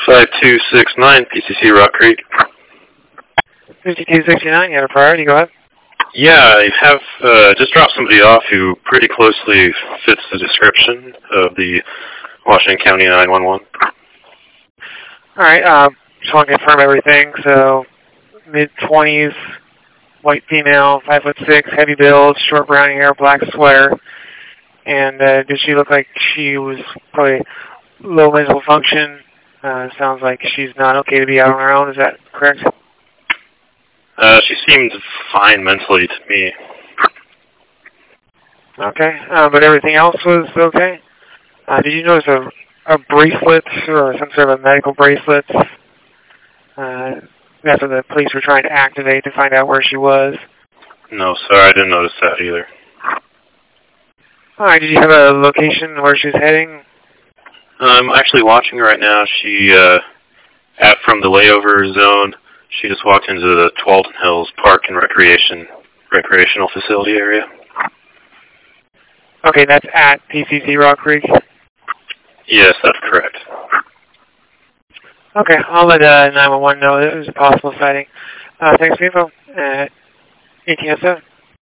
5269 PCC Rock Creek. 5269, you had a priority, go ahead. Yeah, I have just dropped somebody off who pretty closely fits the description of the Washington County 911. Alright, just want to confirm everything. So, mid-20s, white female, 5'6", heavy build, short brown hair, black sweater. And did she look like she was probably low mental function? Sounds like she's not okay to be out on her own, is that correct? She seemed fine mentally to me. Okay, but everything else was okay? Did you notice a bracelet or some sort of a medical bracelet? That's what the police were trying to activate to find out where she was. No, sir, I didn't notice that either. Alright, did you have a location where she was heading? I'm actually watching her right now. She, from the layover zone, she just walked into the Twalton Hills Park and recreational facility area. Okay, that's at PCC Rock Creek? Yes, that's correct. Okay, I'll let 911 know that it was a possible sighting. Thanks for the info. 1807.